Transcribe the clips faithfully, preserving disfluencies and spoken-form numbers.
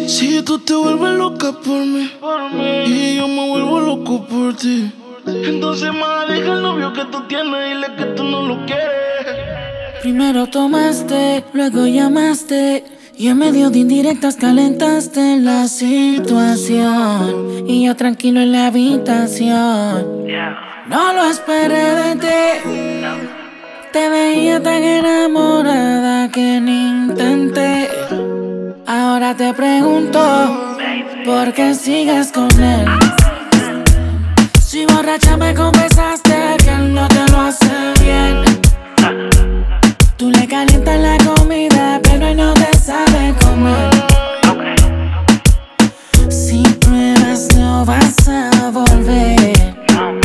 Si tú te vuelves loca por mí, por mí, y yo me vuelvo loco por ti, entonces más deja el novio que tú tienes, dile que tú no lo quieres. Primero tomaste, luego llamaste, y en medio de indirectas calentaste la situación, y yo tranquilo en la habitación. No lo esperé de ti. Te veía tan enamorada que ni intenté. Ahora te pregunto, ¿por qué sigues con él? Si borracha me confesaste que él no te lo hace bien. Tú le calientas la comida, pero él no te sabe comer. Si pruebas no vas a volver.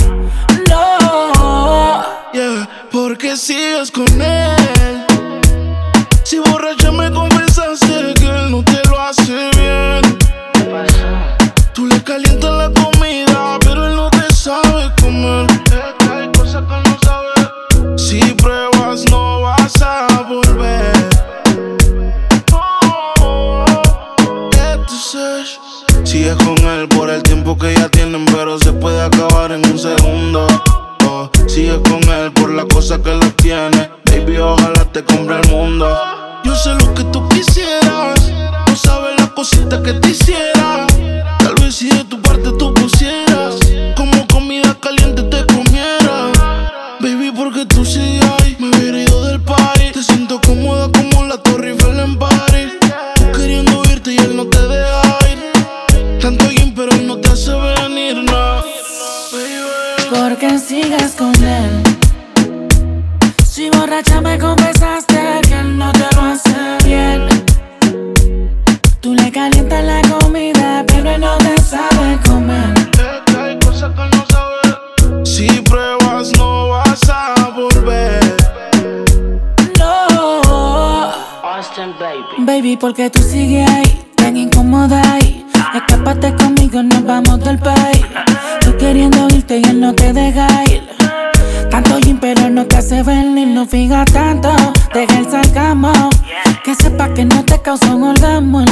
No. Yeah, ¿por qué sigues con él? Si borracha me confesaste que él no te lo hace bien. Tú le calientas la comida, pero él no te sabe comer. Es que hay cosas que no sabe. Si pruebas no vas a volver. Oh, entonces sigues con él por el tiempo que ya tienen, pero se puede acabar en un segundo. Oh, sigues con él por la cosa que lo tiene. Baby, ojalá te compre el mundo. Yo sé lo que tú quisieras, no sabes la cosita que te hiciera. Tal vez si de tu parte tú pusieras, como comida caliente te comiera. Baby, porque tú sigues ahí, me hubiera ido del party. Te siento cómoda como la Torre Eiffel en París. Tú queriendo irte y él no te deja ir. Tanto bien, pero él no te hace venir, no. ¿Por qué sigues con él? Si borracha me confesaste que él no te lo hace bien. Tú le calientas la comida, pero él no te sabe comer. Es que hay cosas que no sabes. Si pruebas no vas a volver. No. Austin, baby. Baby, porque tú sigues ahí, tan incómoda ahí. Escápate conmigo, nos vamos del país. Tú queriendo irte y él no te deja ir. Tanto gym pero no te hace venir. No fijas tanto, deja el sarcasmo. Que sepa que no te causa un orgasmo.